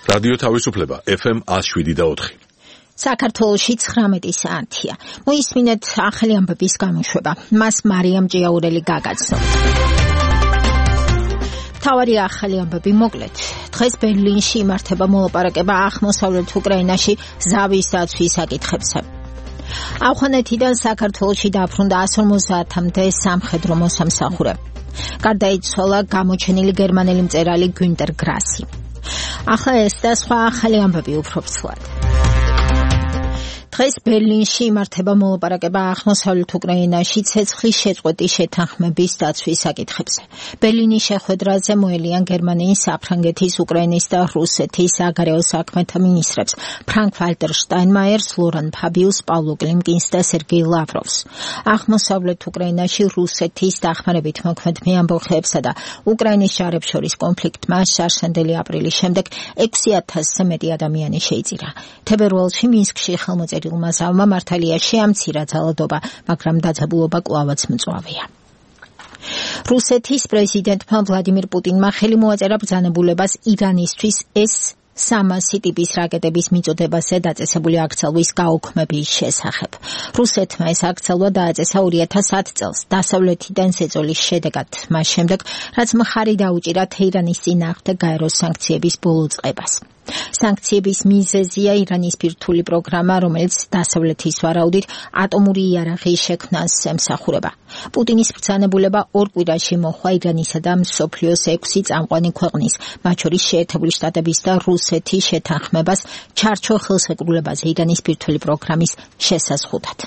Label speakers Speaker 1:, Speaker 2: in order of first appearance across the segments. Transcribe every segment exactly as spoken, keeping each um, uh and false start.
Speaker 1: რადიო თავისუფლება ეფ ემ one oh seven და four.
Speaker 2: საქართველოში ცხრამეტი საათია. მოისმინეთ ახალი ამბების გამოშვება. მას მარიამ ჭიაურელი გაგაცნო. თავარი ახალი ამბები მოკლედ. დღეს ბერლინში იმართება მოლაპარაკება აღმოსავლეთ უკრაინაში ზავის დაცვის საკითხებზე. ავღანეთიდან საქართველოში დაბრუნდა one hundred fifty-მდე სამხედრო მოსამსახურე. გარდაიცვალა გამოჩენილი გერმანელი მწერალი გუნტერ გრასი. ახლა ეს და სხვა ახალი ამბები უფრო ფსლად. დღეს ბერლინში იმართება მოლაპარაკება აღმოსავლეთ უკრაინაში ცეცხლის შეწყვეტის შეთანხმების დაცვის საკითხებზე. ბერლინის შეხვედრაზე მოელიან გერმანიის, საფრანგეთის, უკრაინის და რუსეთის საგარეო საქმეთა მინისტრებს ფრანკ-ვალტერ შტაინმაიერს, ლორან ფაბიუს, პავლო კლიმკინს და სერგეი ლავროვს. აღმოსავლეთ უკრაინაში რუსეთის დახმარებით მოქმედ მეამბოხეებსა და უკრაინის ჯარებს შორის კონფლიქტმა შარშანდელი აპრილის შემდეგ ექვსი ათასზე მეტი ადამიანი შეიწირა. თებერვალში მინსკში ხელმოწერილი მასალმა მართალია შეამცირა ძალადობა, მაგრამ დაძაბულობა კვლავაც მწვავეა. რუსეთის პრეზიდენტმა ვლადიმირ პუტინმა ხელი მოაწერა ბრძანებულებას ირანისთვის ეს სამასი ტიპის რაკეტების მიწოდებაზე დაწესებული აქცელვის გაუქმების შესახებ. რუსეთმა ეს აქცელვა დააწესა two thousand ten წელს დასავლეთიდან ზეწოლის შედეგად, მას შემდეგ, რაც მხარი დაუჭირა თეირანის წინააღმდეგ გაერო სანქციების ბოლო წყებას. სანქციების მიზეზია ირანის ბირთვული პროგრამა, რომელიც დასავლეთის ვარაუდით ატომური იარაღის შექმნას ემსახურება. პუტინის ბრძანებულება ორ კვირაში მოჰყვა ირანისა და მსოფლიოს ექვსი წამყვანი ქვეყნის, მათ შორის შეერთებული შტატების და რუსეთის შეთანხმებას ჩარჩო ხელშეკრულებაზე ირანის ბირთვული პროგრამის შესაზღუდად.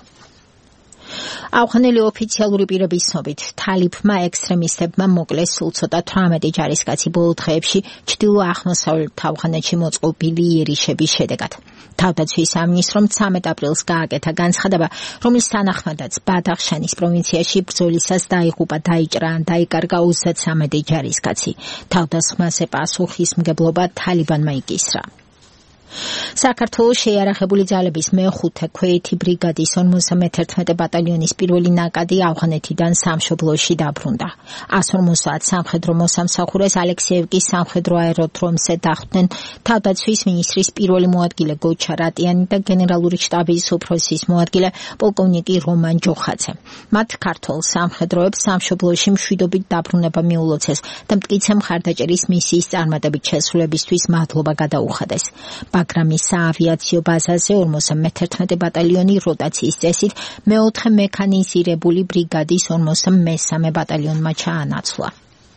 Speaker 2: ავღანელი ოფიციალური პირების ცნობით, თალიფმა ექსტრემისტებმა მოკლეს სულ ცოტა თვრამეტი ჯარისკაცი ბოლო დღეებში ჩრდილო-აღმოსავლეთ ავღანეთში მოწყობილი იერიშების შედეგად. თავდაცვის სამინისტრომ thirteen აპრილს გააკეთა განცხადება, რომლის თანახმადაც ბადახშანის პროვინციაში ბრძოლისას დაიღუპა, დაიჭრა ან დაიკარგა thirty-three ჯარისკაცი. თავდასხმაზე პასუხისმგებლობა თალიბანმა იკისრა. საქართველოს შეიარაღებული ძალების მეხუთე ქვეითი ბრიგადის cinquante-first ბატალიონის პირველი ნაკადი ავღანეთიდან სამშობლოში დაბრუნდა. one fifty სამხედრო მოსამსახურეს ალექსეევკის სამხედრო აეროდრომზე დახვდნენ თავდაცვის მინისტრის პირველი მოადგილე გოჩა რატიანი და გენერალური შტაბის უფროსის მოადგილე პოლკოვნიკი რომან ჯოხაძე. მათ ქართულ სამხედროებს სამშობლოში მშვიდობით დაბრუნება მიულოცეს და მტკიცე მხარდაჭერის მისიის წარმატებით შესრულებისთვის მადლობა გადაუხადეს. ბაგრამის საავიაციო ბაზაზე cinquante-first ბატალიონი როტაციის წესით მეოთხე მექანიზირებული ბრიგადის cinquante-mezame ბატალიონმა ჩაანაცვლა.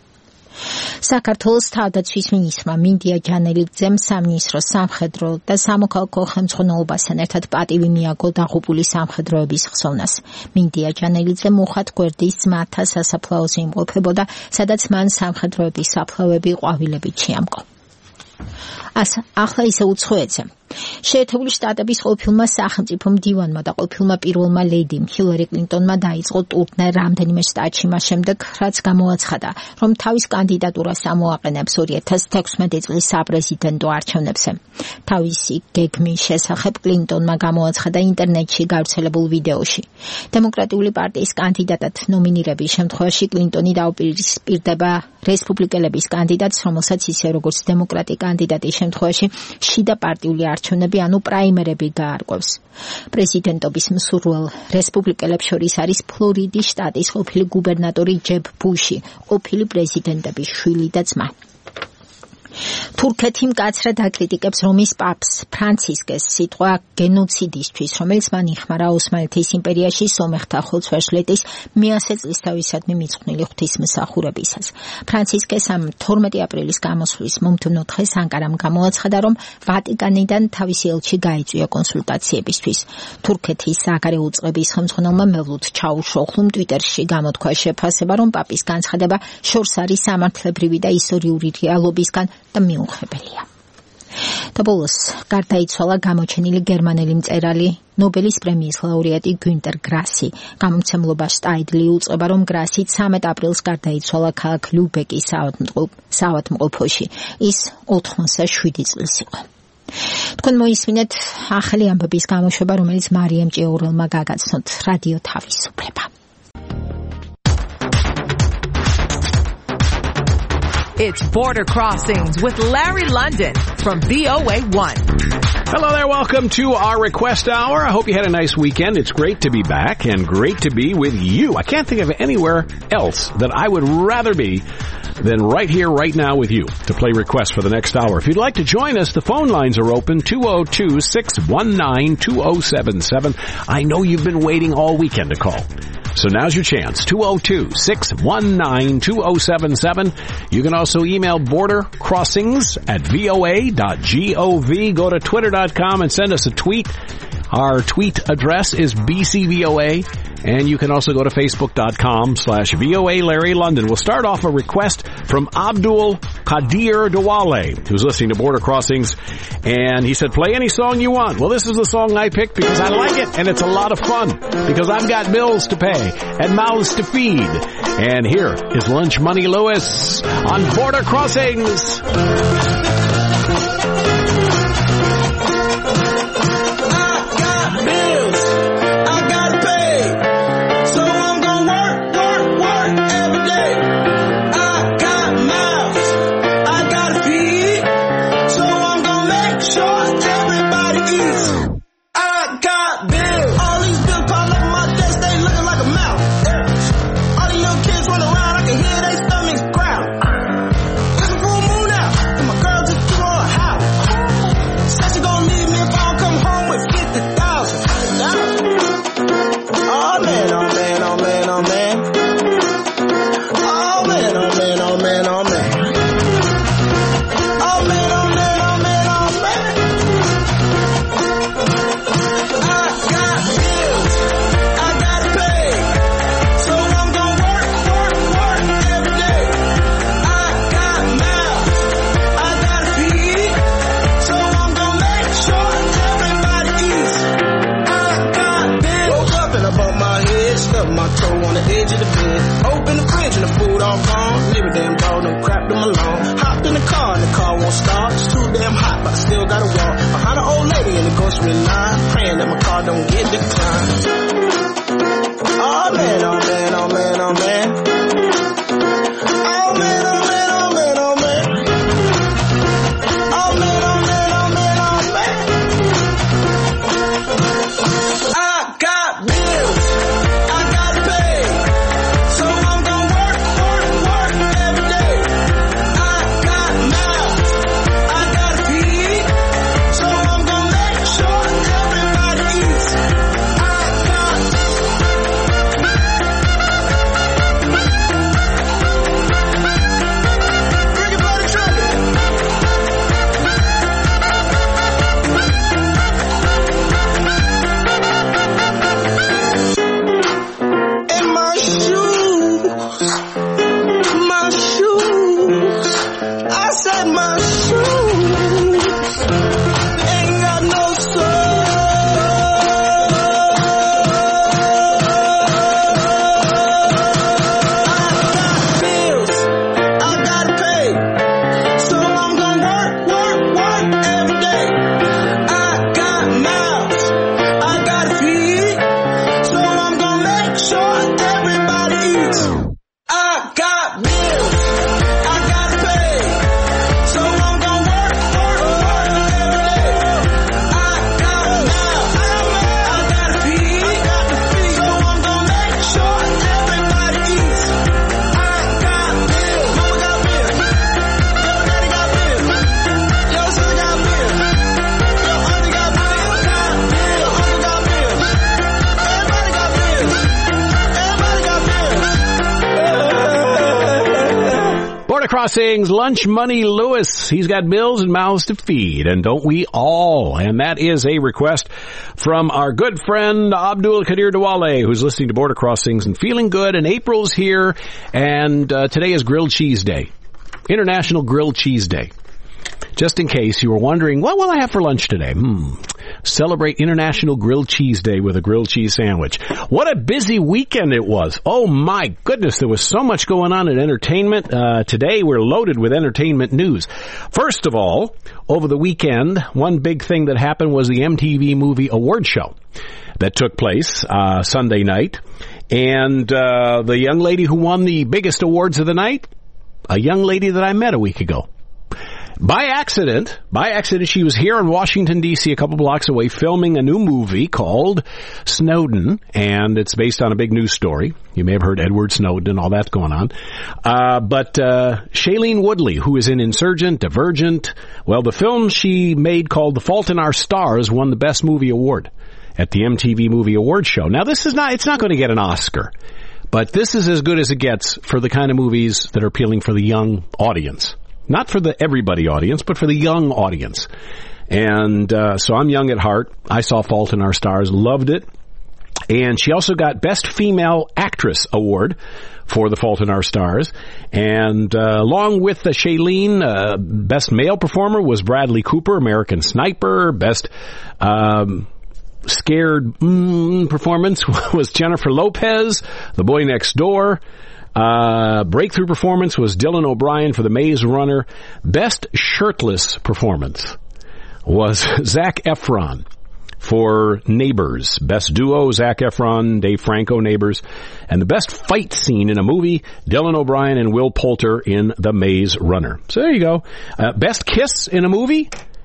Speaker 2: საქართველოს თავდაცვის მინისტრმა მინდია ჯანელიძემ სამინისტროს სამხედრო და სამოქალაქო ხელმძღვანელობასთან ერთად პატივი მიაგო დაღუპული სამხედროების ხსოვნას. მინდია ჯანელიძემ უხად გვერდის ძმათა სასაფლაოზე იმყოფებოდა, სადაც მან სამხედროების საფლავები ყვავილებით შეამკო. ახლა ისე უცხოეთზე. შეერთებული შტატების ყოფილმა სახელმწიფო მდივანმა და ყოფილმა პირველმა ლედიმ ჰილარი კლინტონმა დაიწყო ტურნე რამდენიმე შტატში მას შემდეგ, რაც გამოაცხადა, რომ თავის კანდიდატურას ამოაყენებს two thousand sixteen წლის საპრეზიდენტო არჩევნებზე. თავისი გეგმის შესახებ კლინტონმა გამოაცხადა ინტერნეტში გავრცელებულ ვიდეოში. დემოკრატიული პარტიის კანდიდატად ნომინირების შემთხვევაში კლინტონი დაუპირისპირდება რესპუბლიკელების კანდიდატს, რომელსაც ისე როგორც დემოკრატი კანდიდატის შემთხვევაში შიდა პარტიული არჩევნები ანუ პრაიმერები გაარკვევს. პრეზიდენტობის მსურველ რესპუბლიკელებს შორის არის ფლორიდის შტატის ყოფილი გუბერნატორი ჯებ ბუში, ყოფილი პრეზიდენტების შვილი და ძმა. თურქეთი მკაცრად აკრიტიკებს რომის პაპს ფრანცისკეს სიტყვა გენოციდისთვის, რომელიც მან იხმარა ოსმალეთის იმპერიაში სომეხთა ხოცვაშლეტის მეათე წლისთავისადმი მიძღვნილი ღვთისმსახურებისას. ფრანცისკეს ამ თორმეტი აპრილის გამოსვლის მომდევნო დღეს ანკარამ გამოაცხადა, რომ ვატიკანიდან თავისი ელჩი გაიწვია კონსულტაციებისთვის. თურქეთის საგარეო უწყების ხელმძღვანელმა მევლութ ჩაუშოხლუმ ტვიტერში გამოთქვა შეფასება, რომ პაპის განცხადება შორს არის სამართლებრივი და ისტორიული რეალობისგან და მიუღებელია. და ბოლოს გარდაიცვალა გამოჩენილი გერმანელი მწერალი ნობელის პრემიის ლაურეატი გუნტერ გრასი. გამომცემლობა შტაიდლი უწყება, რომ გრასი thirteen აპრილს გარდაიცვალა ქალაქ ლუბეკის საავადმყოფოში. ის ოთხმოცდაშვიდი წლის იყო. თქვენ მოისმინეთ ახალი ამბების გამოშვება, რომელიც მარიამ ჭიაურელმა გაგაცნოთ. რადიო თავისუფლება.
Speaker 3: It's Border Crossings with Larry London from V O A one.
Speaker 4: Hello there. Welcome to our request hour. I hope you had a nice weekend. It's great to be back and great to be with you. I can't think of anywhere else that I would rather be than right here, right now with you to play requests for the next hour. If you'd like to join us, the phone lines are open, two oh two, six one nine, two oh seven seven. I know you've been waiting all weekend to call. So now's your chance, two oh two, six one nine, two oh seven seven. You can also email border crossings at V O A dot gov. Go to twitter dot com and send us a tweet. Our tweet address is B C V O A. And you can also go to facebook.com slash VOA Larry London. We'll start off a request from Abdul Qadir Dawale, who's listening to Border Crossings. And he said, play any song you want. Well, this is the song I picked because I like it and it's a lot of fun. Because I've got bills to pay and mouths to feed. And here is Lunch Money Lewis on Border Crossings. Crossings, Lunch Money Lewis. He's got bills and mouths to feed, and don't we all? And that is a request from our good friend Abdul Qadir Dawale, who's listening to Border Crossings and feeling good. And April's here, and uh, today is Grilled Cheese Day, International Grilled Cheese Day. Just in case you were wondering, what will I have for lunch today? Hmm. Celebrate International Grilled Cheese Day with a grilled cheese sandwich. What a busy weekend it was. Oh, my goodness. There was so much going on in entertainment. Uh, today, we're loaded with entertainment news. First of all, over the weekend, one big thing that happened was the M T V Movie Award Show that took place uh, Sunday night. And uh, the young lady who won the biggest awards of the night, a young lady that I met a week ago. By accident, by accident, she was here in Washington, D C, a couple blocks away, filming a new movie called Snowden, and it's based on a big news story. You may have heard Edward Snowden and all that going on. Uh, but uh, Shailene Woodley, who is in Insurgent, Divergent, well, the film she made called The Fault in Our Stars won the Best Movie Award at the M T V Movie Awards show. Now, this is not, it's not going to get an Oscar, but this is as good as it gets for the kind of movies that are appealing for the young audience. Not for the everybody audience, but for the young audience. And uh, so I'm young at heart. I saw Fault in Our Stars, loved it. And she also got Best Female Actress Award for The Fault in Our Stars. And uh, along with the Shailene, uh, Best Male Performer was Bradley Cooper, American Sniper. Best um, Scared mm, Performance was Jennifer Lopez, The Boy Next Door. Uh, breakthrough performance was Dylan O'Brien for The Maze Runner. Best shirtless performance was Zac Efron for Neighbors. Best duo, Zac Efron, Dave Franco, Neighbors. And the best fight scene in a movie, Dylan O'Brien and Will Poulter in The Maze Runner. So there you go. Uh, best kiss in a movie?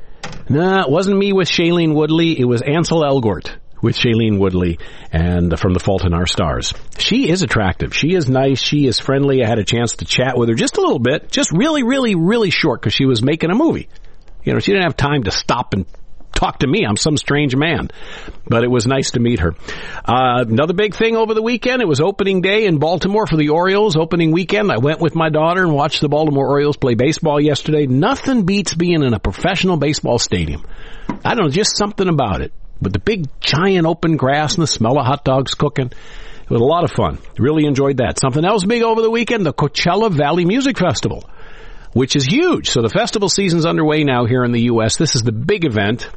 Speaker 4: Nah, it wasn't me with Shailene Woodley. It was Ansel Elgort with Shailene Woodley and from The Fault in Our Stars. She is attractive. She is nice. She is friendly. I had a chance to chat with her just a little bit, just really, really, really short because she was making a movie. You know, she didn't have time to stop and talk to me. I'm some strange man. But it was nice to meet her. Uh, another big thing over the weekend, it was opening day in Baltimore for the Orioles. Opening weekend, I went with my daughter and watched the Baltimore Orioles play baseball yesterday. Nothing beats being in a professional baseball stadium. I don't know, just something about it. With the big, giant open grass and the smell of hot dogs cooking. It was a lot of fun. Really enjoyed that. Something else big over the weekend, the Coachella Valley Music Festival, which is huge. So the festival season's underway now here in the U S. This is the big event.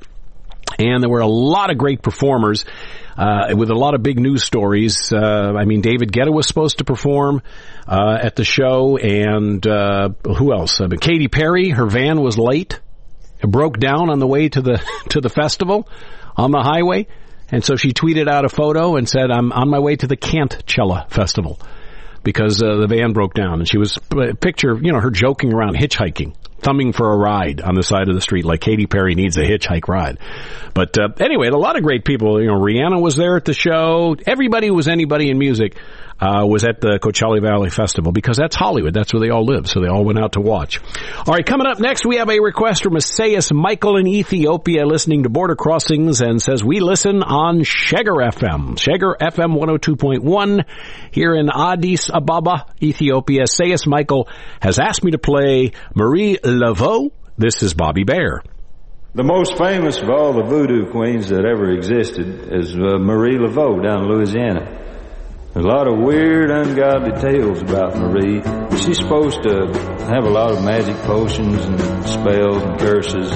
Speaker 4: And there were a lot of great performers uh, with a lot of big news stories. Uh, I mean, David Guetta was supposed to perform uh, at the show. And uh, who else? Uh, Katy Perry, her van was late. It broke down on the way to the to the festival on the highway, and so she tweeted out a photo and said, I'm on my way to the Cantchella Festival because uh, the van broke down. And she was, uh, picture, you know, her joking around hitchhiking, thumbing for a ride on the side of the street like Katy Perry needs a hitchhike ride. But uh, anyway, a lot of great people. You know, Rihanna was there at the show. Everybody who was anybody in music uh, was at the Coachella Valley Festival because that's Hollywood. That's where they all live. So they all went out to watch. All right, coming up next, we have a request from Isaias Michael in Ethiopia listening to Border Crossings and says, we listen on Sheger F M. Sheger F M one oh two point one here in Addis Ababa, Ethiopia. Isaias Michael has asked me to play Marie Laveau. This is Bobby Bare.
Speaker 5: The most famous of all the voodoo queens that ever existed is uh, Marie Laveau down in Louisiana. There's a lot of weird, ungodly tales about Marie. She's supposed to have a lot of magic potions and spells and curses.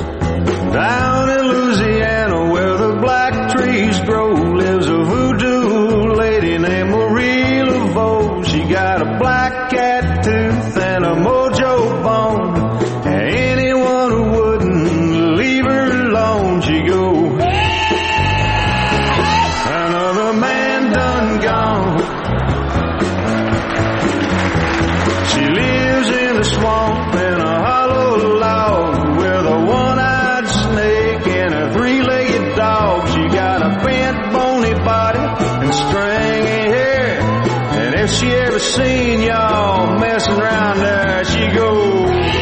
Speaker 5: Down in Louisiana where the black trees grow lives a voodoo lady named Marie Laveau. She got a black cat tooth and a mojo bone. Anyone who wouldn't leave her alone, she go. Another man done gone. She lives in the swamp in a hollow log with a one-eyed snake and a three-legged dog. She got a bent, bony body and stringy hair. And if she ever seen y'all messing around there, she go.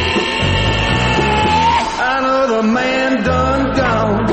Speaker 5: Another man done gone.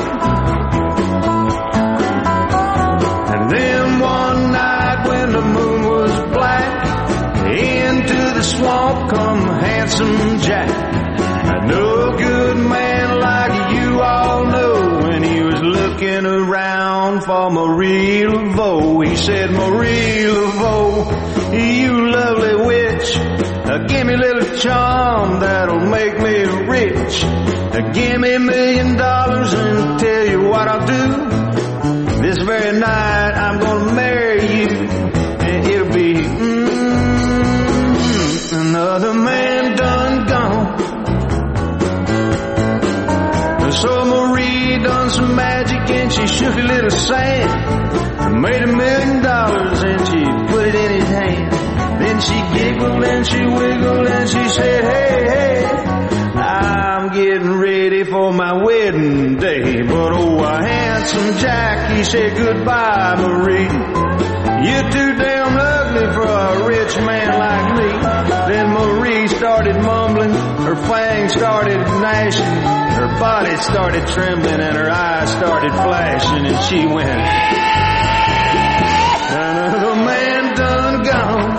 Speaker 5: And then one night when the moon was black, into the swamp come Handsome Jack. A no good man like you all know. When he was looking around for Marie Laveau, he said, Marie Laveau, you lovely witch, uh, give me a little charm that'll make me rich. Uh, give me a million dollars and tell you what I'll do. This very night I'm gonna marry you, and it'll be mm, another man done gone. So Marie done some magic and she shook a little sand, made a million dollars and she put it in his hand. Then and she giggled and she wiggled and she said, hey, hey, I'm getting ready for my wedding day. But oh, a handsome Jack, he said, goodbye, Marie. You're too damn ugly for a rich man like me. Then Marie started mumbling, her fangs started gnashing, her body started trembling and her eyes started flashing, and she went, another man done gone.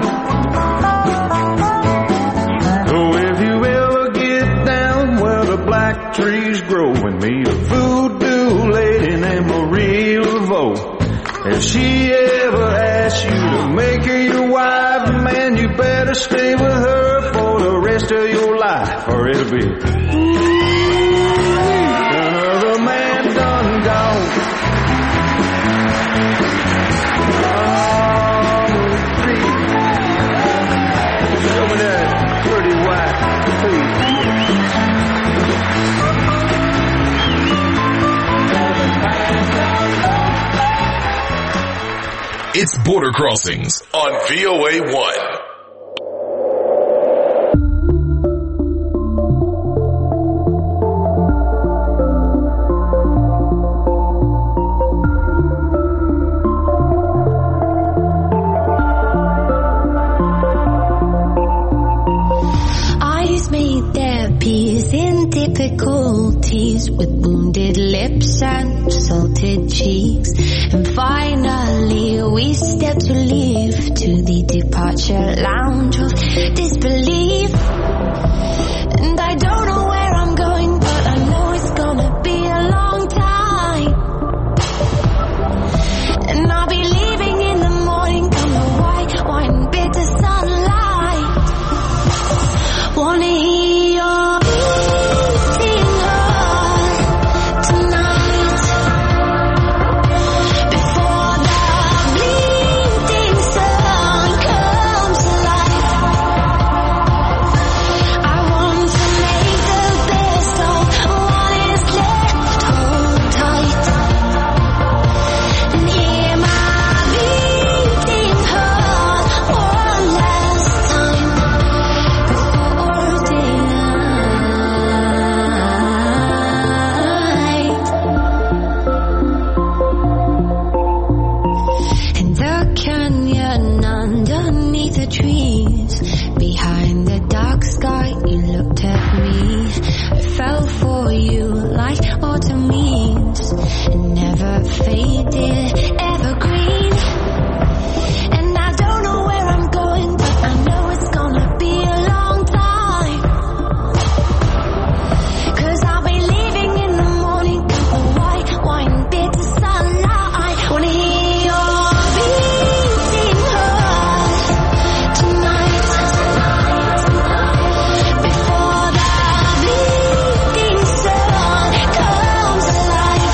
Speaker 5: Oh, if you ever get down where the black trees grow and meet a voodoo lady named Marie Laveau, if she ever asks you to make her your wife, man, you better stay with her for the rest of your life, or it'll be another man done gone. Oh, show me that pretty white feet.
Speaker 1: It's Border Crossings on V O A one.
Speaker 6: Eyes made their peace in difficulties with wounded lips and salted cheeks, and finally we stepped to leave to the departure lounge of disbelief. And I don't know where I'm going, but I know it's gonna be a long time, and I'll be leaving in the morning, come the white wine, bitter sunlight. Wanna hear your beating heart tonight, before the bleeding sun comes to life. I want to make the best of what is left, hold tight, and hear my beating heart one last time before daylight. In the canyon underneath the trees, behind the dark sky, you looked at me. I fell for you like autumn leaves, and never faded, evergreen. And I don't know where I'm going, but I know it's gonna be a long time, 'cause I'll be leaving in the morning, the white wine, bitter sunlight. Wanna hear your beating heart tonight, before the bleeding sun comes alive.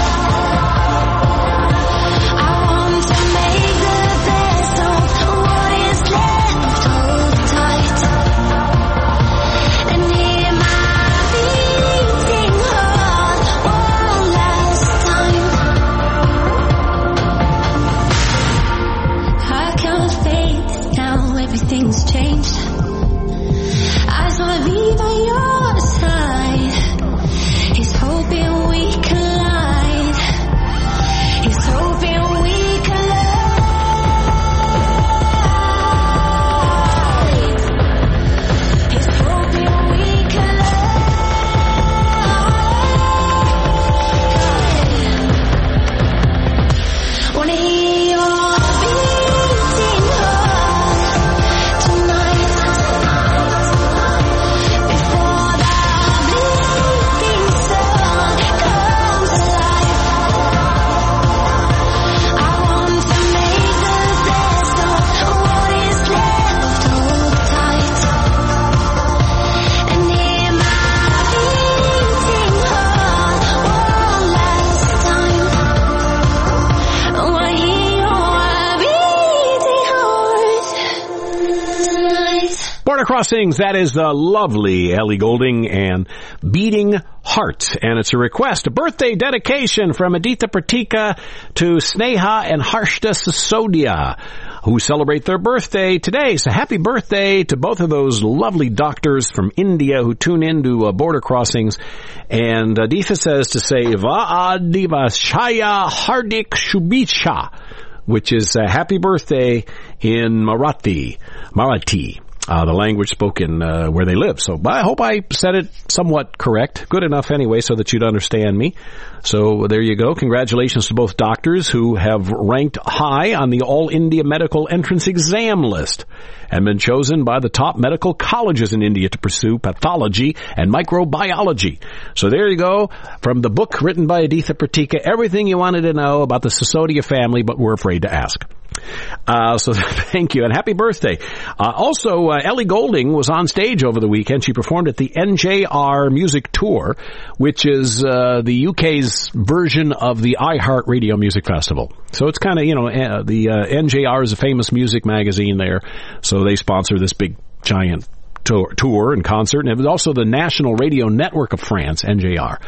Speaker 6: I want to make the best of what is left, hold tight, and hear my beating heart one last time. I can't fake now, everything's changed. I just wanna be by your side. He's hoping we collide. He's hoping we collide. He's hoping we collide. Wanna hear your beating heart tonight, before the bleeding sun comes alive. I want to make the best of what is left, hold tight, and hear my beating heart one last time. I wanna hear your beating heart tonight.
Speaker 4: Border Crossings, that is uh, lovely Ellie Goulding and Beating Heart. And it's a request, a birthday dedication from Aditha Pratika to Sneha and Harshda Sisodia. who celebrate their birthday today. So happy birthday to both of those lovely doctors from India who tune into uh, Border Crossings. And uh, Deetha says to say, Vaadivashaya Hardik Shubisha, which is uh, happy birthday in Marathi. Marathi. Uh, the language spoken uh, where they live. So I hope I said it somewhat correct, good enough anyway, so that you'd understand me. So there you go. Congratulations to both doctors who have ranked high on the All India Medical Entrance Exam list and been chosen by the top medical colleges in India to pursue pathology and microbiology. So there you go. From the book written by Aditha Pratika, everything you wanted to know about the Sisodia family, but were afraid to ask. Uh, so thank you and happy birthday. Uh, also, uh, Ellie Goulding was on stage over the weekend. She performed at the N J R Music Tour, which is uh, the U K's version of the iHeartRadio Music Festival. So it's kind of, you know, uh, the uh, N J R is a famous music magazine there, so they sponsor this big giant tour, tour and concert, and it was also the National Radio Network of France, N J R.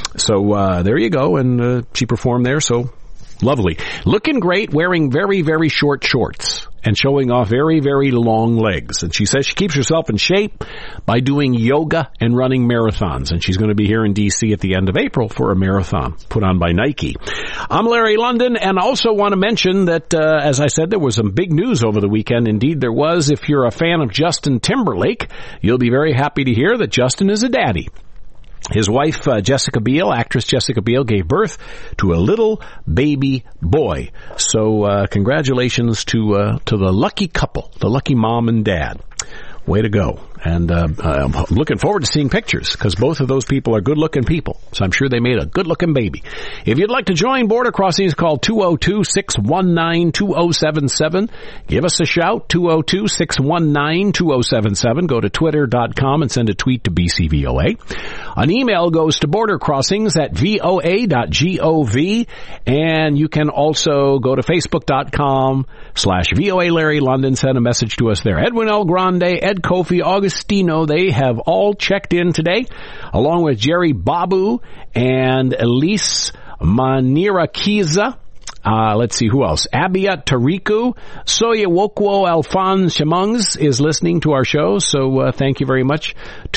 Speaker 4: So uh, there you go, and uh, she performed there, so lovely. Looking great, wearing very, very short shorts and showing off very, very long legs. And she says she keeps herself in shape by doing yoga and running marathons. And she's going to be here in D C at the end of April for a marathon put on by Nike. I'm Larry London, and also want to mention that, uh, as I said, there was some big news over the weekend. Indeed, there was. If you're a fan of Justin Timberlake, you'll be very happy to hear that Justin is a daddy. His wife, uh, Jessica Biel, actress Jessica Biel, gave birth to a little baby boy. So, uh, congratulations to, uh, to the lucky couple, the lucky mom and dad. Way to go. And uh, I'm looking forward to seeing pictures because both of those people are good-looking people. So I'm sure they made a good-looking baby. If you'd like to join Border Crossings, call two oh two, six one nine, two oh seven seven. Give us a shout, two oh two, six one nine, two oh seven seven. Go to twitter dot com and send a tweet to B C V O A. An email goes to Border Crossings at V O A dot gov. And you can also go to facebook dot com slash V O A Larry London. Send a message to us there. Edwin L. Grande, Ed Kofi, Augustino, they have all checked in today, along with Jerry Babu and Elise Manirakiza. Uh, let's see, who else? Abia Tariku. Soya Wokwo Alphonse Shamungs is listening to our show, so uh, thank you very much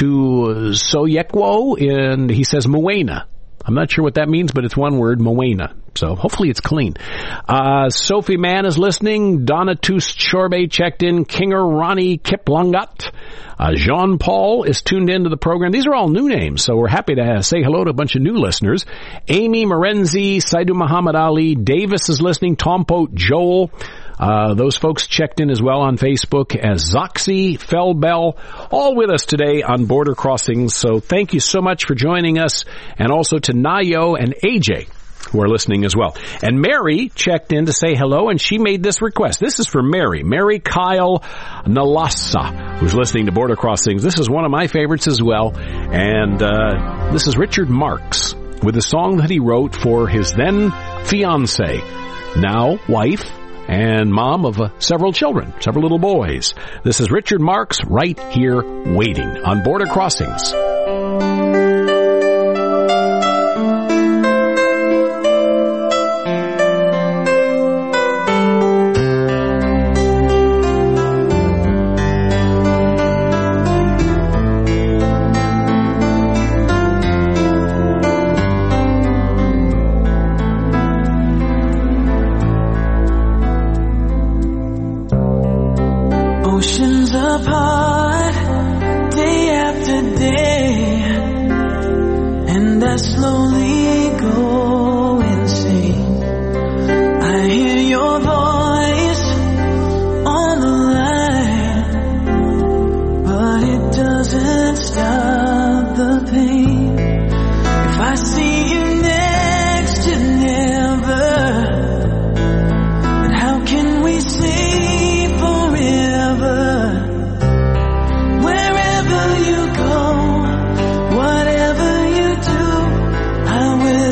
Speaker 4: to Soyekwo, and he says Moena. I'm not sure what that means, but it's one word, Moena. So hopefully it's clean. Uh, Sophie Mann is listening. Donna Toos Chorbe checked in. Kinger Ronnie Kiplungat. Uh, Jean Paul is tuned into the program. These are all new names, so we're happy to uh, say hello to a bunch of new listeners. Amy Morenzi, Saidu Muhammad Ali, Davis is listening. Tompo Joel. Uh, those folks checked in as well on Facebook as Zoxy, Fellbell, all with us today on Border Crossings. So thank you so much for joining us, and also to Nayo and A J who are listening as well. And Mary checked in to say hello, and she made this request. This is for Mary, Mary Kyle Nalasa, who's listening to Border Crossings. This is one of my favorites as well, and uh, this is Richard Marx with a song that he wrote for his then fiancée, now wife, and mom of uh, several children, several little boys. This is Richard Marx, Right Here Waiting on Border Crossings.
Speaker 7: Oceans apart, day after day, and I slowly go insane. I hear your voice on the line, but it doesn't stop the pain. If I see you next to never, then how can we say wherever you go, whatever you do, I will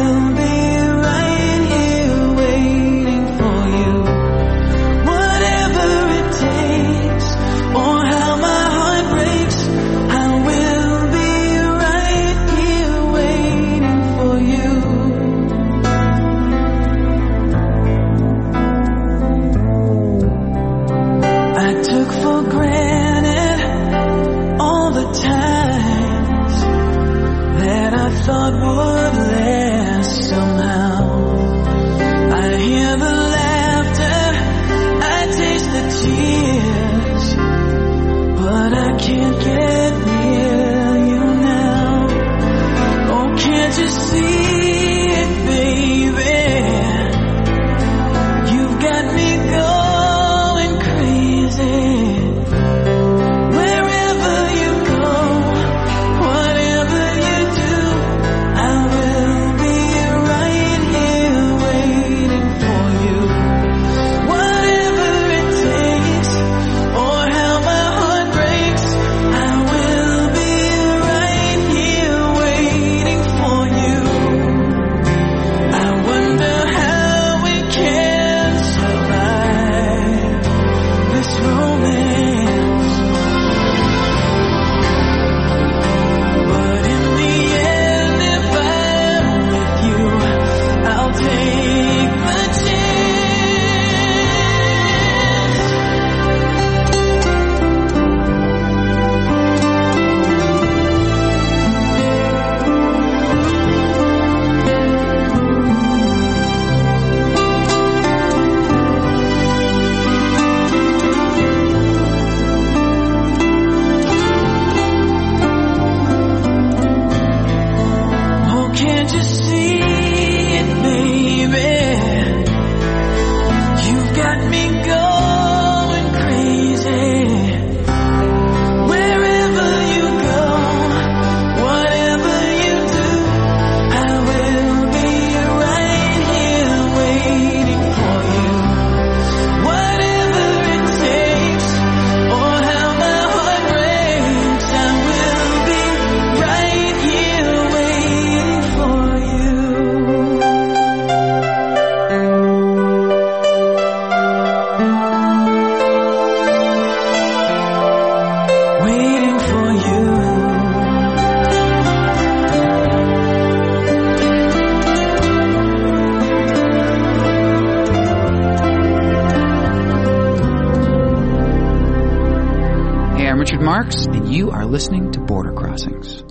Speaker 8: I'm Richard Marks, and you are listening to Border Crossings.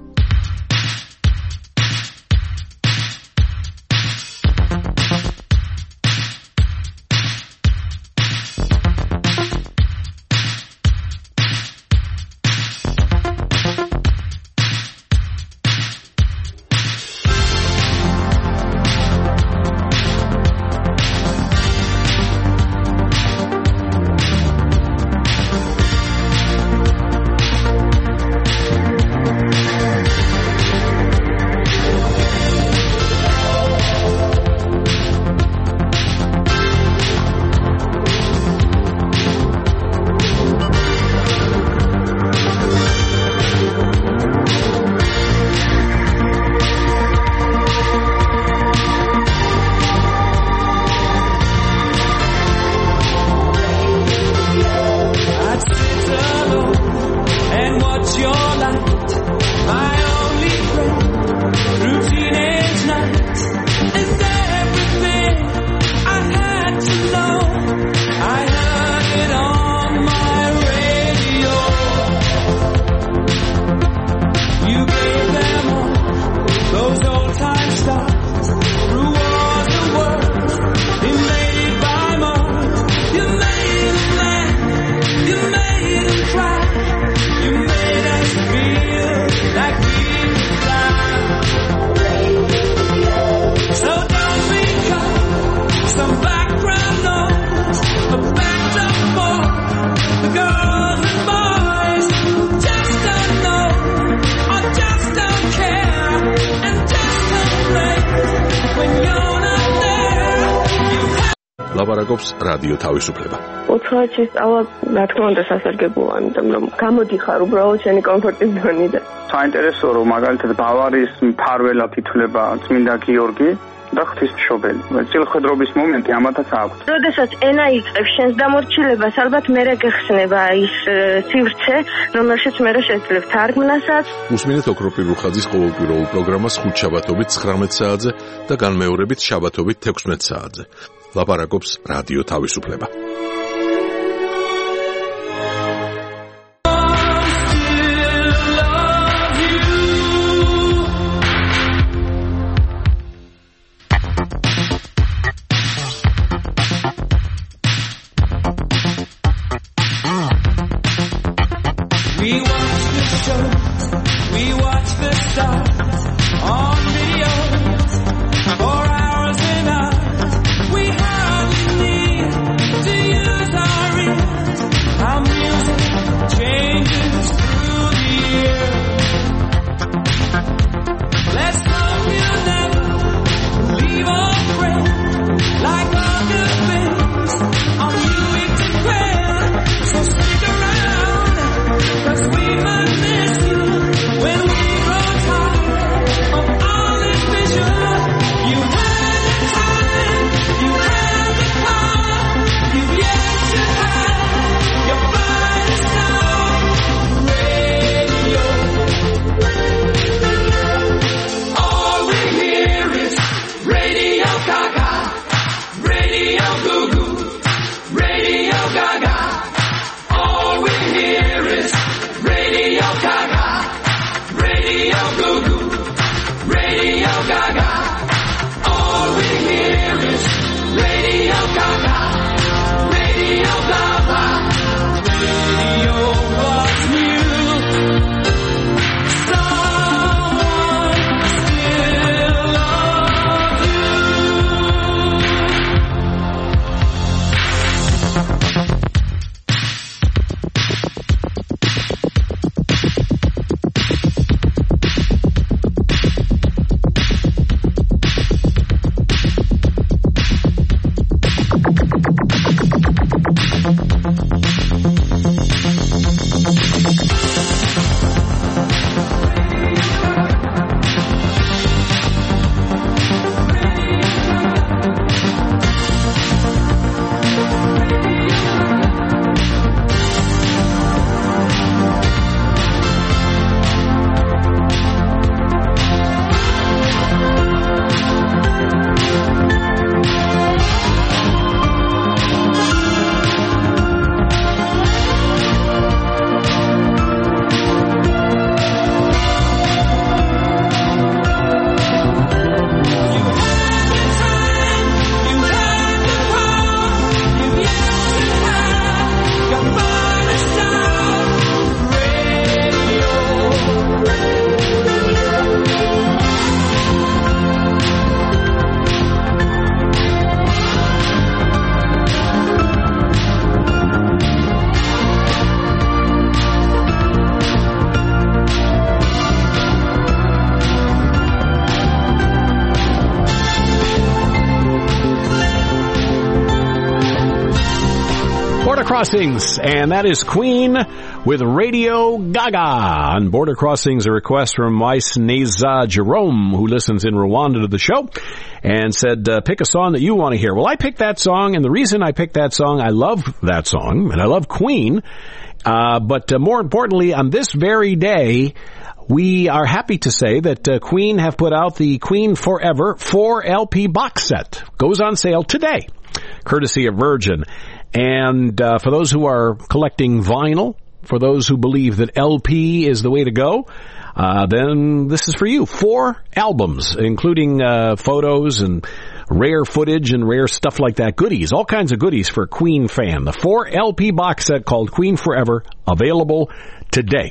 Speaker 9: ლაპარაკობს რადიო თავისუფლება.
Speaker 10: ოთხი სწავლა, რა თქმა უნდა, სასარგებლოა, ამიტომ რომ გამოდიხარ უბრალოდ შენი კომფორტის ზონიდან.
Speaker 11: საინტერესოა, რომ მაგალითად ბავარიის მფარველად ითვლება წმინდა გიორგი და ღვთისმშობელი. წილხედრობის მომენტი ამათაც აქვს.
Speaker 10: როდესაც ენა იწყებს შენს დამორჩილებას, ალბათ მერე გეხსნება ის სივრცე, რომელშიც მერე შეძლებ თარგმნასაც.
Speaker 9: უსმინეთ ოქროპირ რუხაძის ყოველკვირეულ პროგრამას ხუთშაბათობით ცხრამეტ საათზე და განმეორებით შაბათობით თექვსმეტ საათზე. ლაპარაკობს რადიო თავისუფლება.
Speaker 7: We watch the show, we watch the stars on video for hours and hours. We hardly need to use our ears. Our music changes through the year. Let's hope you never leave or break like all good things on you we depend. So stick around, 'cause we might miss you when we grow tired.
Speaker 4: Crossings, and that is Queen with Radio Gaga. On Border Crossings, a request from Waisneza Jerome, who listens in Rwanda to the show, and said, uh, pick a song that you want to hear. Well, I picked that song, and the reason I picked that song, I love that song, and I love Queen, uh, but uh, more importantly, on this very day, we are happy to say that uh, Queen have put out the Queen Forever four L P box set. Goes on sale today, courtesy of Virgin. And uh, for those who are collecting vinyl, for those who believe that L P is the way to go, uh, then this is for you. Four albums, including uh, photos and rare footage and rare stuff like that. Goodies, all kinds of goodies for a Queen fan. The four L P box set called Queen Forever, available today.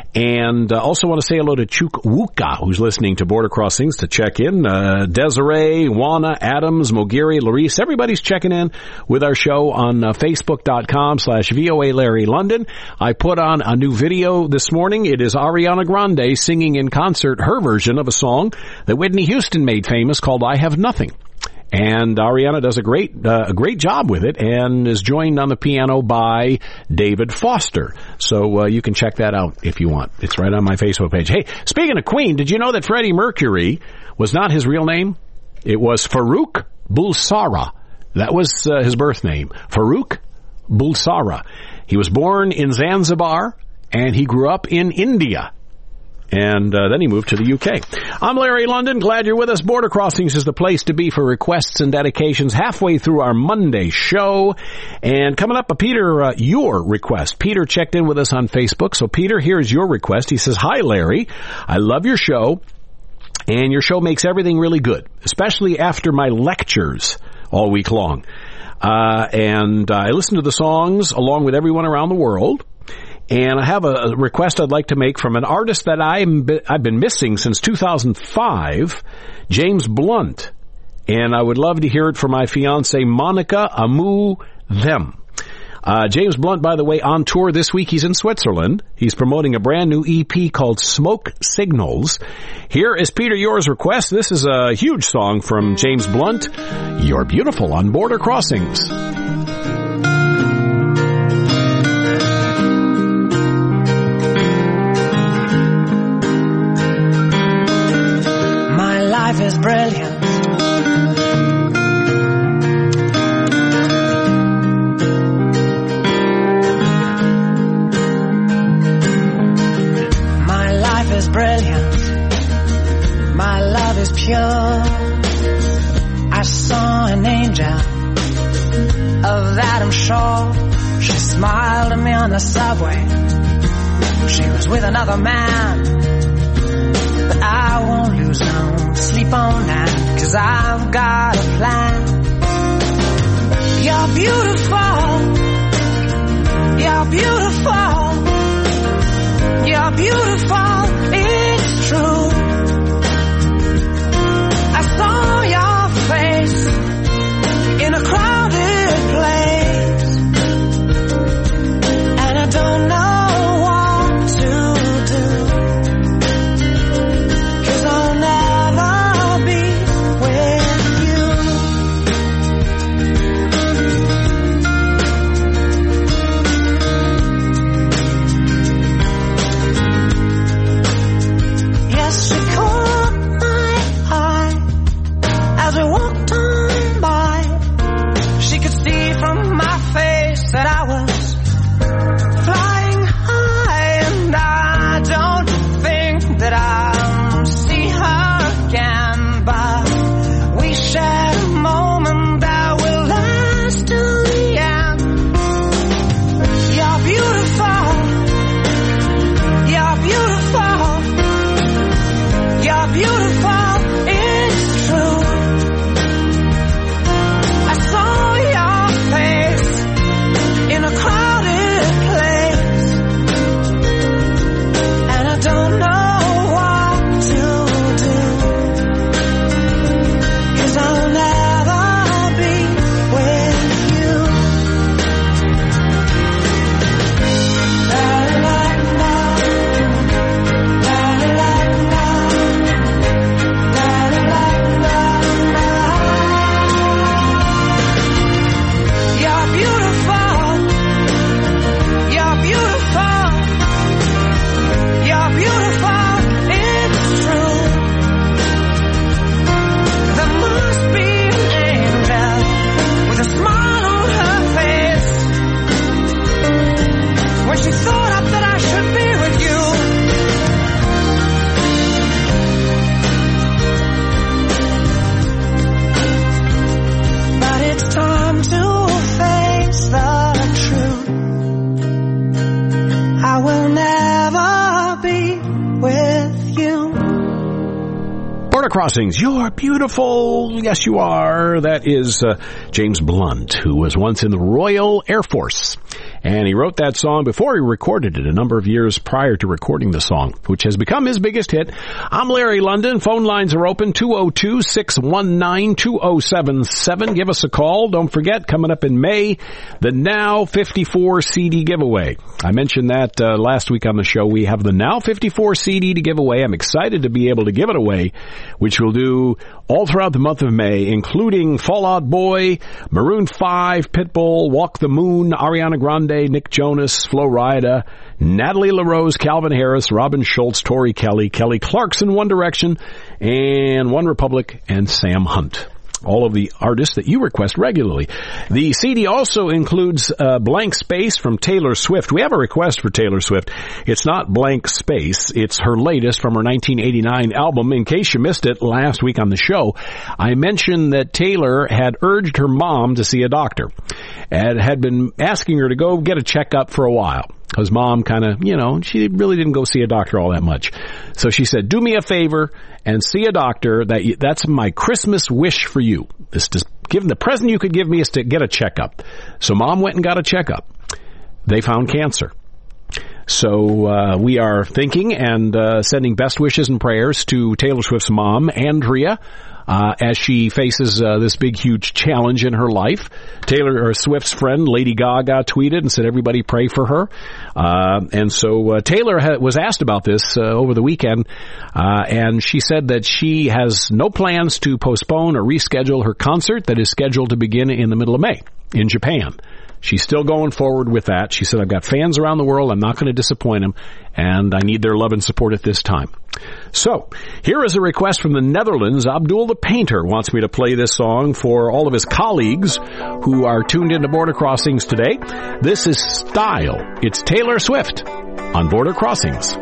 Speaker 4: And uh, also want to say hello to Chukwuka, who's listening to Border Crossings to check in. Uh, Desiree, Juana, Adams, Mogiri, Larice, everybody's checking in with our show on uh, Facebook.com slash VOA Larry London. I put on a new video this morning. It is Ariana Grande singing in concert her version of a song that Whitney Houston made famous called I Have Nothing. And Ariana does a great, uh, a great job with it and is joined on the piano by David Foster. So, uh, you can check that out if you want. It's right on my Facebook page. Hey, speaking of Queen, did you know that Freddie Mercury was not his real name? It was Farouk Bulsara. That was uh, his birth name. Farouk Bulsara. He was born in Zanzibar and he grew up in India. And uh, then he moved to the U K. I'm Larry London. Glad you're with us. Border Crossings is the place to be for requests and dedications halfway through our Monday show. And coming up, a Peter, uh, your request. Peter checked in with us on Facebook. So, Peter, here's your request. He says, hi, Larry. I love your show. And your show makes everything really good, especially after my lectures all week long. Uh, and uh, I listen to the songs along with everyone around the world. And I have a request I'd like to make from an artist that I'm, I've been missing since two thousand five, James Blunt. And I would love to hear it from my fiancée, Monica Amu Them. Uh, James Blunt, by the way, on tour this week. He's in Switzerland. He's promoting a brand new E P called Smoke Signals. Here is Peter Yours request. This is a huge song from James Blunt. You're Beautiful on Border Crossings.
Speaker 7: Life is brilliant. My life is brilliant. My love is pure. I saw an angel, of that I'm sure. She smiled at me on the subway. She was with another man, but I won't lose no sleep on that, 'cause I've got a plan. You're beautiful. You're beautiful. You're beautiful. It's true. I saw your face in a crowded place, and I don't know
Speaker 4: Crossings, you're beautiful. Yes, you are. That is uh, James Blunt, who was once in the Royal Air Force. And he wrote that song before he recorded it a number of years prior to recording the song, which has become his biggest hit. I'm Larry London. Phone lines are open, two oh two, six one nine, two oh seven seven. Give us a call. Don't forget, coming up in May, the Now fifty-four C D giveaway. I mentioned that uh, last week on the show. We have the Now fifty-four C D to give away. I'm excited to be able to give it away, which we'll do all throughout the month of May, including Fall Out Boy, Maroon five, Pitbull, Walk the Moon, Ariana Grande, Nick Jonas, Flo Rida, Natalie LaRose, Calvin Harris, Robin Schultz, Tori Kelly, Kelly Clarkson, One Direction, and One Republic, and Sam Hunt. All of the artists that you request regularly. The C D also includes uh, Blank Space from Taylor Swift. We have a request for Taylor Swift. It's not Blank Space. It's her latest from her nineteen eighty-nine album. In case you missed it last week on the show, I mentioned that Taylor had urged her mom to see a doctor and had been asking her to go get a checkup for a while. Because mom kind of, you know, she really didn't go see a doctor all that much. So she said, do me a favor and see a doctor. That you, that's my Christmas wish for you. This just give the present you could give me is to get a checkup. So mom went and got a checkup. They found cancer. So uh, we are thinking and uh, sending best wishes and prayers to Taylor Swift's mom, Andrea, Uh, as she faces uh, this big, huge challenge in her life. Taylor or Swift's friend, Lady Gaga, tweeted and said, everybody pray for her. Uh, and so uh, Taylor ha- was asked about this uh, over the weekend, uh, and she said that she has no plans to postpone or reschedule her concert that is scheduled to begin in the middle of May in Japan. She's still going forward with that. She said, I've got fans around the world. I'm not going to disappoint them, and I need their love and support at this time. So, here is a request from the Netherlands. Abdul the Painter wants me to play this song for all of his colleagues who are tuned into Border Crossings today. This is Style. It's Taylor Swift on Border Crossings.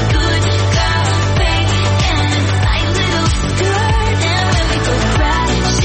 Speaker 6: Girl, and a slight little skirt, and when we go crash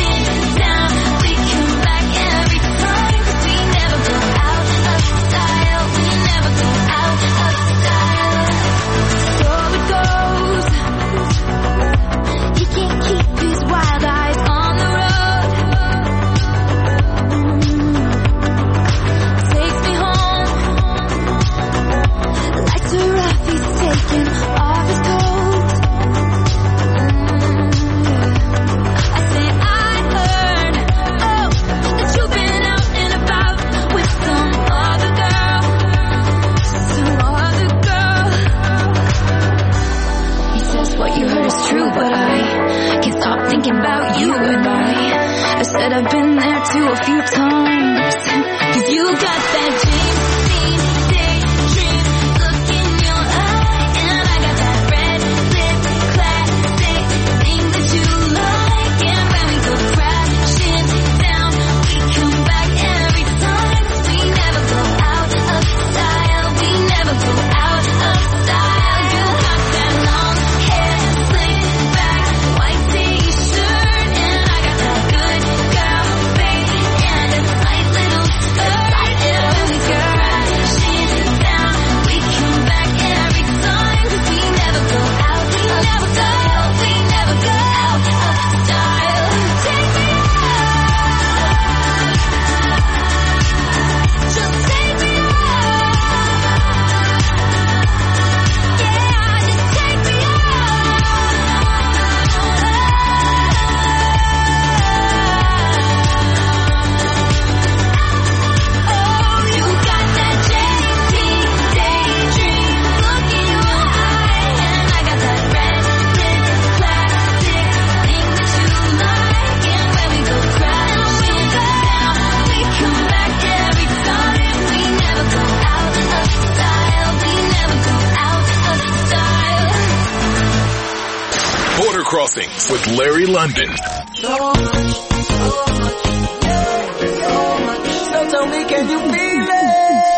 Speaker 1: Crossings with Larry London.
Speaker 7: So much, so much, yeah, so much. So tell me, can you feel it?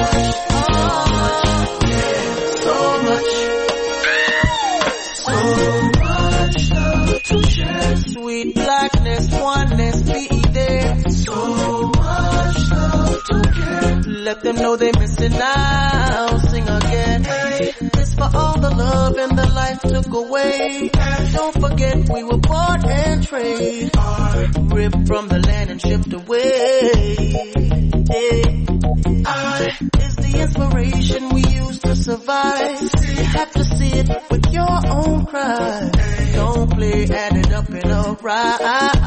Speaker 7: So much, so much, so much love to share. Sweet blackness, oneness, be there. So much love to care. Let them know they missing out. Sing again. Hey, this for all the love and the life took away. Don't forget we were bought and traded, ripped from the land and shipped away. Hey, I is the inspiration we use to survive. You have to see it with your own cry. Don't play, add it up and alright.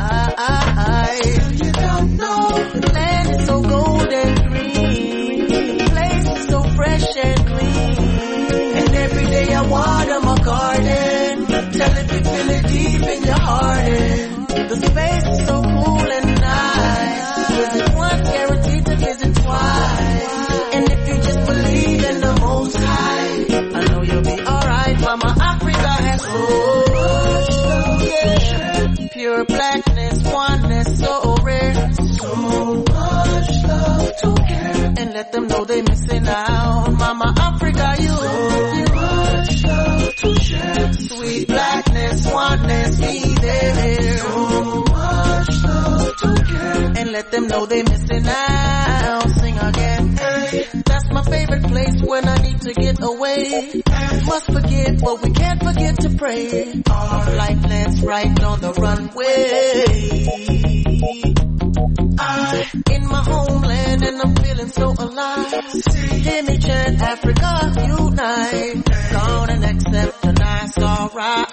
Speaker 7: You don't know the land is so gold and green, the place is so fresh and clean, and every day I water my garden. Tell it to feel it deep in your heart, and the space is so cool and nice. Visit once, guaranteed to visit twice. And if you just believe in the Most High, I know you'll be alright. Mama Africa has so much love, yeah. Pure blackness, oneness, so rare. So much love to care. And let them know they missing out. Mama Africa, you so much love to share. Sweet blackness, oneness, be there. So much love to care. And let them know they missing out. Sing again. Hey, that's my favorite place when I need to get away. Must forget, but we can't forget to pray. Our life lands right on the runway. I in my homeland and I'm feeling so alive. Hear me chant, Africa unite. Gone and accept the nice, alright.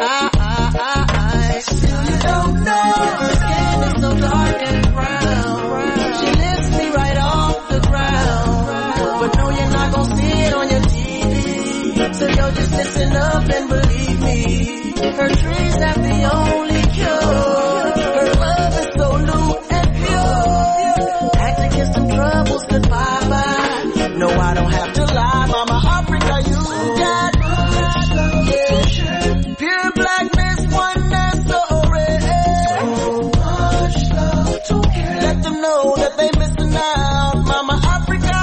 Speaker 7: Still you don't know the skin is so dark and brown. She lifts me right off the ground, but no, you're not gonna see it on your T V. So yo, just listen up and believe me. Her trees have the only cure. Her love is so new and pure. Had to kiss some troubles goodbye bye. No, I don't have to lie, Mama Africa, you got much, yeah. Pure blackness, oneness, so rare. So much love to care. Let them know that they missing out, Mama Africa.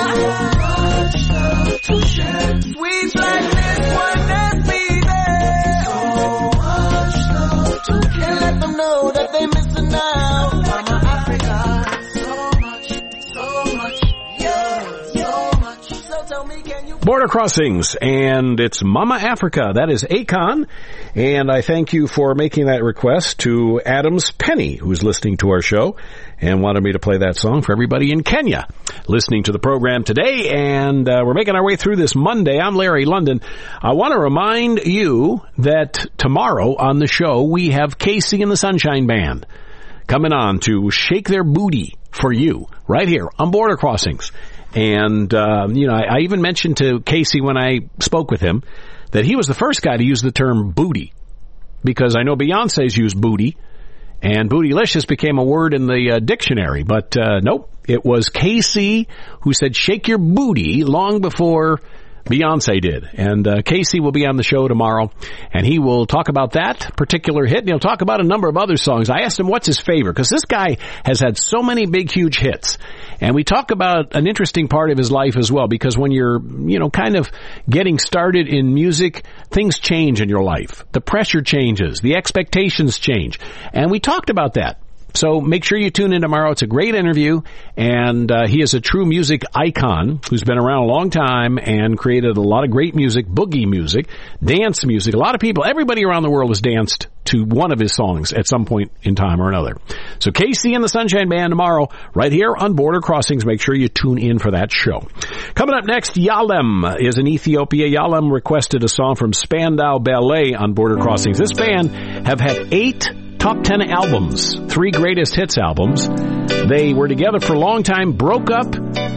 Speaker 7: So much love to share. Sweet blackness, oneness, be there. So much love to care. And let them know that they missing out, Mama Africa. So much, so much, yeah, so much. So tell me, can you...
Speaker 4: Border Crossings, and it's Mama Africa. That is Akon, and I thank you for making that request to Adams Penny, who's listening to our show and wanted me to play that song for everybody in Kenya listening to the program today. And uh, we're making our way through this Monday. I'm Larry London. I want to remind you that tomorrow on the show we have Casey and the Sunshine Band coming on to shake their booty for you right here on Border Crossings. And, uh, you know, I, I even mentioned to Casey when I spoke with him that he was the first guy to use the term booty, because I know Beyonce's used booty, and bootylicious became a word in the uh, dictionary. But, uh, nope, it was Casey who said shake your booty long before Beyonce did. And uh, Casey will be on the show tomorrow, and he will talk about that particular hit, and he'll talk about a number of other songs. I asked him what's his favorite, because this guy has had so many big, huge hits. And we talk about an interesting part of his life as well, because when you're, you know, kind of getting started in music, things change in your life. The pressure changes. The expectations change. And we talked about that. So make sure you tune in tomorrow. It's a great interview, and uh, he is a true music icon who's been around a long time and created a lot of great music, boogie music, dance music. A lot of people, everybody around the world has danced to one of his songs at some point in time or another. So Casey and the Sunshine Band tomorrow, right here on Border Crossings. Make sure you tune in for that show. Coming up next, Yalem is in Ethiopia. Yalem requested a song from Spandau Ballet on Border Crossings. This band have had eight top ten albums, three greatest hits albums. They were together for a long time, broke up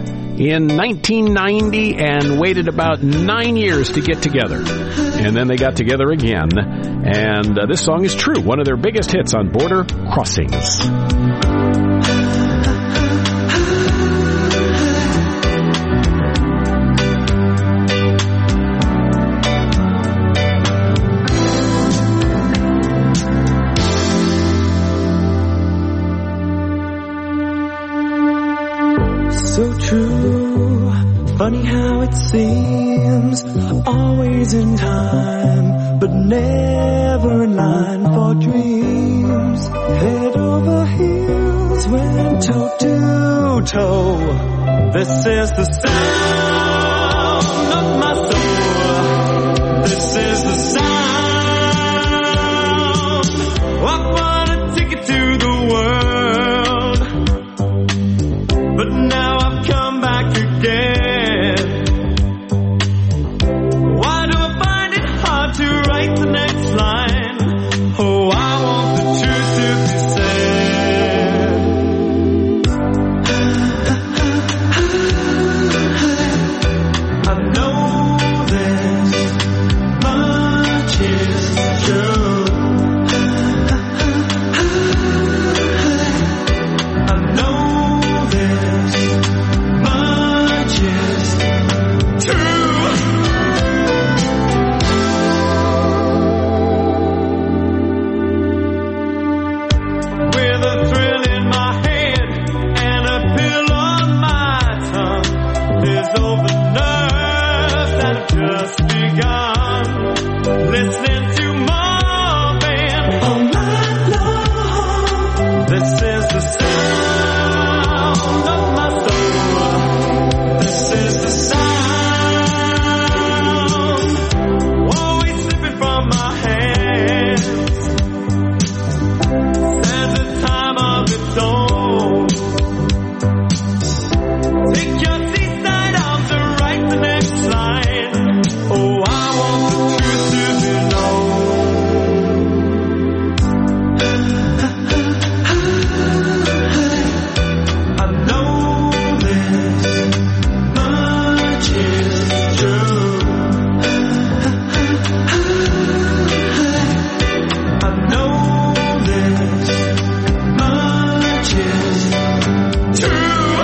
Speaker 4: in nineteen ninety, and waited about nine years to get together. And then they got together again. And uh, this song is True, one of their biggest hits on Border Crossings.
Speaker 7: Funny how it seems, always in time, but never in line for dreams. Head over heels, went toe to toe. This is the sound of my soul. This is the sound. I wanna take it to the world, but now I've come back again. Why do I find it hard to write the next line? Oh, I want the truth to be said. I know this much is true. I know this much is true. With a thrill in my head and a pill on my tongue, there's over nerves that have just begun. Listening to Marvin all night long. This is the sound of my soul. This is the sound, always slipping from my hands. There's a time of its own. Take your seaside arms to write the next line. Oh, I want the truth to be known. I know this much is true. I know this much is true.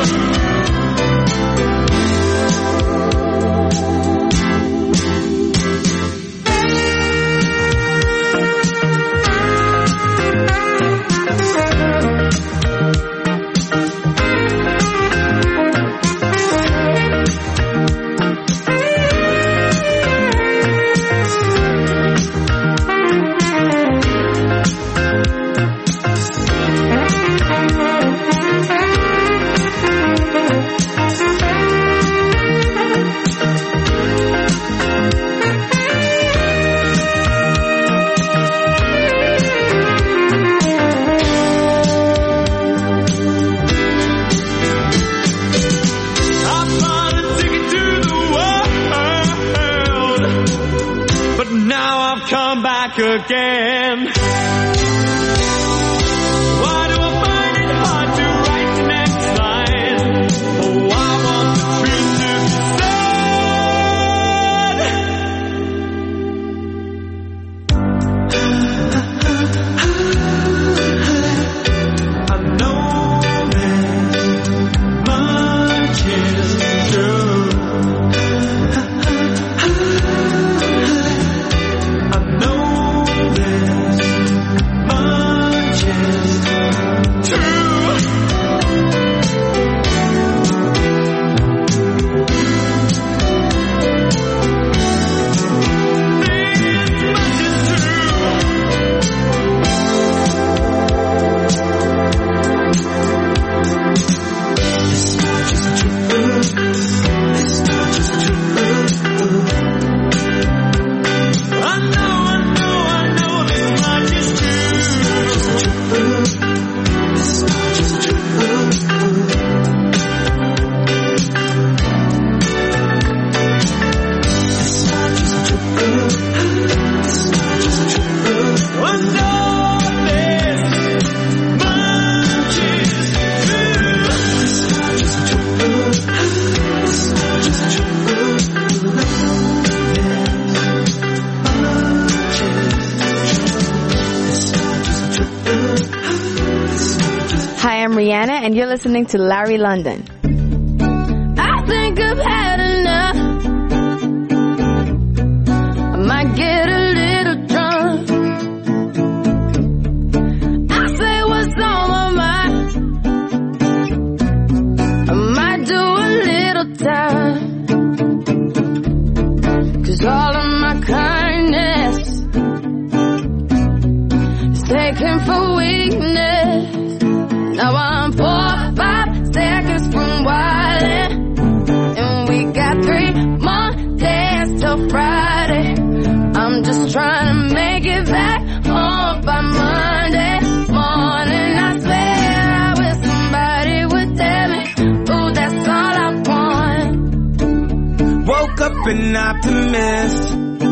Speaker 7: I bought a ticket to the world, but now I've come back again. Why do I find it hard to write the next line? Oh, I want the truth to be said. I know this much is true. I know this much is true.
Speaker 12: I'm Rihanna, and you're listening to Larry London.
Speaker 6: I think I've had enough. I might get a little drunk. I say what's on my mind. I might do a little time. looking for weakness. Now I'm four, five seconds from wildin', and we got three more days till Friday. I'm just trying to make it back home by Monday morning. I swear I wish somebody would tell me, ooh, that's all I want.
Speaker 7: Woke up an optimist.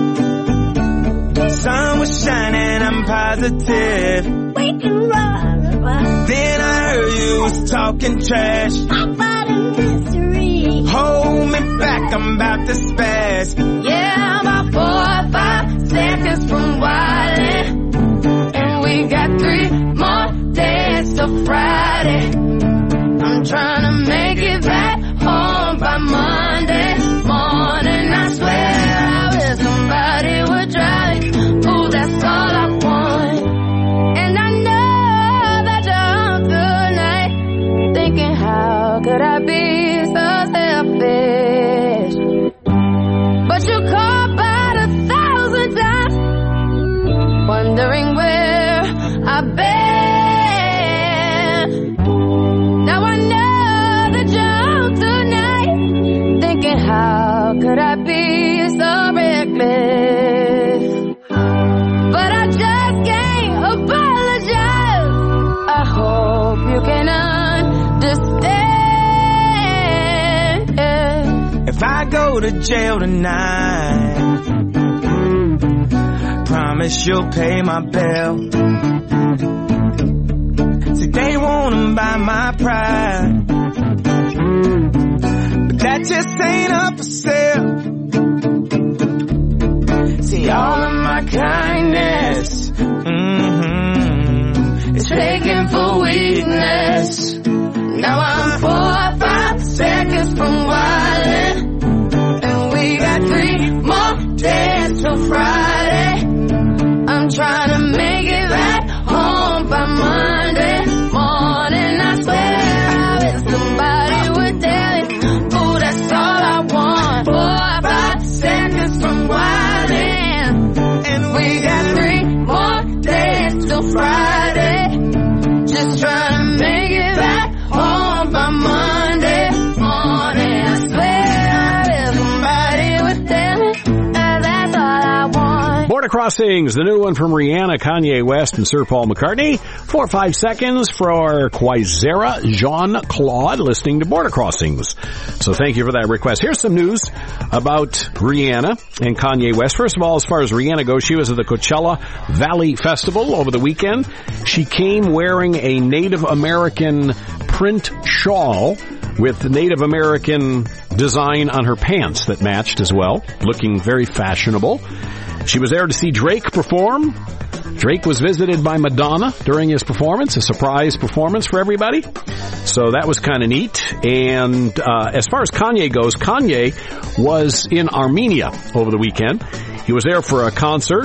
Speaker 7: Sun was shining, I'm positive.
Speaker 6: We can run.
Speaker 7: Then I heard you was talking trash
Speaker 6: about a mystery.
Speaker 7: Hold me back, I'm about to spaz.
Speaker 6: Yeah, I'm about four or five seconds from wildin', and we got three more days till Friday. I'm trying to make it back home by Monday morning. I swear I wish somebody would drive me. Ooh, that's all I want. And I know that you're up tonight, thinking how could I be so selfish? But you call about a thousand times, wondering where I've been. Now I know that you're up tonight, thinking how could I be so reckless? But I just can't apologize. I hope you can understand.
Speaker 7: If I go to jail tonight, promise you'll pay my bill. See, they wanna buy my pride, but that just ain't up for sale. See, all of my kindness, mm-hmm, is taken for weakness. Now I'm four or five seconds from wildin', and we got three more days till Friday. I'm trying to make it back home by Monday morning. I swear I wish somebody would tell me, ooh, that's all I want. Four or five seconds from wildin', and we got three more days till Friday. Just trying to make it back home by Monday morning. I swear I wish somebody would tell me that that's all I want.
Speaker 4: Border Crossings, the new one from Rihanna, Kanye West, and Sir Paul McCartney. Four or five seconds for Quizera Jean-Claude listening to Border Crossings. So thank you for that request. Here's some news about Rihanna and Kanye West. First of all, as far as Rihanna goes, she was at the Coachella Valley Festival over the weekend. She came wearing a Native American print shawl with Native American design on her pants that matched as well, looking very fashionable. She was there to see Drake perform. Drake was visited by Madonna during his performance, a surprise performance for everybody. So that was kind of neat. And uh, as far as Kanye goes, Kanye was in Armenia over the weekend. He was there for a concert.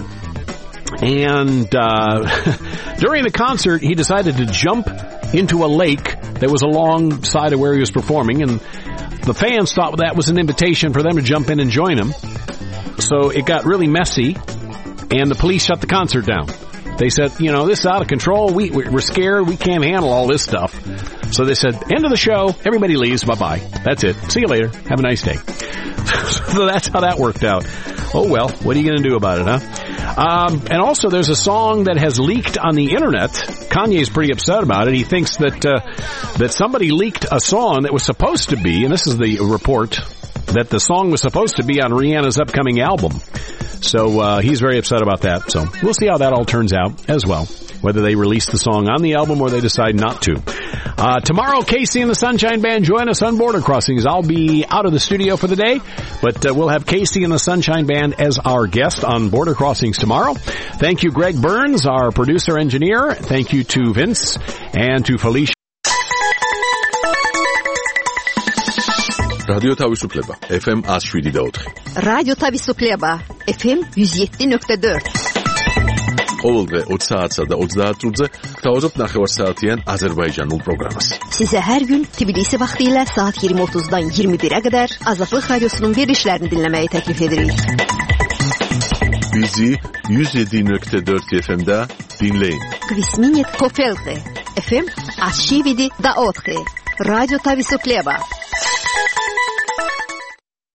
Speaker 4: And uh, during the concert, he decided to jump into a lake that was alongside of where he was performing. And the fans thought that was an invitation for them to jump in and join him. So it got really messy, and the police shut the concert down. They said, you know, this is out of control. We, we're scared. We can't handle all this stuff. So they said, end of the show. Everybody leaves. Bye-bye. That's it. See you later. Have a nice day. So that's how that worked out. Oh, well, what are you going to do about it, huh? Um, and also, there's a song that has leaked on the Internet. Kanye's pretty upset about it. He thinks that uh, that somebody leaked a song that was supposed to be, and this is the report, that the song was supposed to be on Rihanna's upcoming album. So uh, he's very upset about that. So we'll see how that all turns out as well, whether they release the song on the album or they decide not to. Uh, tomorrow, Casey and the Sunshine Band join us on Border Crossings. I'll be out of the studio for the day, but uh, we'll have Casey and the Sunshine Band as our guest on Border Crossings tomorrow. Thank you, Greg Burns, our producer-engineer. Thank you to Vince and to Felicia.
Speaker 9: Radio Tavisupleba, F M one oh seven point four.
Speaker 13: Radio Tavisupleba, F M one oh seven point four.
Speaker 9: ყოველდღე ოცი საათსა და ოცდაათ წუთზე გთავაზობთ ნახევარსაათიან აზერბაიჯანულ პროგრამას.
Speaker 13: Sizə hər gün Tbilisi vaxtı ilə saat iyirmi otuzdan iyirmi birə qədər Azadlıq Radiosunun verilişlərini dinləməyi təklif edirik.
Speaker 9: Bizi one oh seven point four F M-də Finlane.
Speaker 13: Квисминет Кофелте. эф эм Ашивиди да Отхе. Радио Тависоклеба.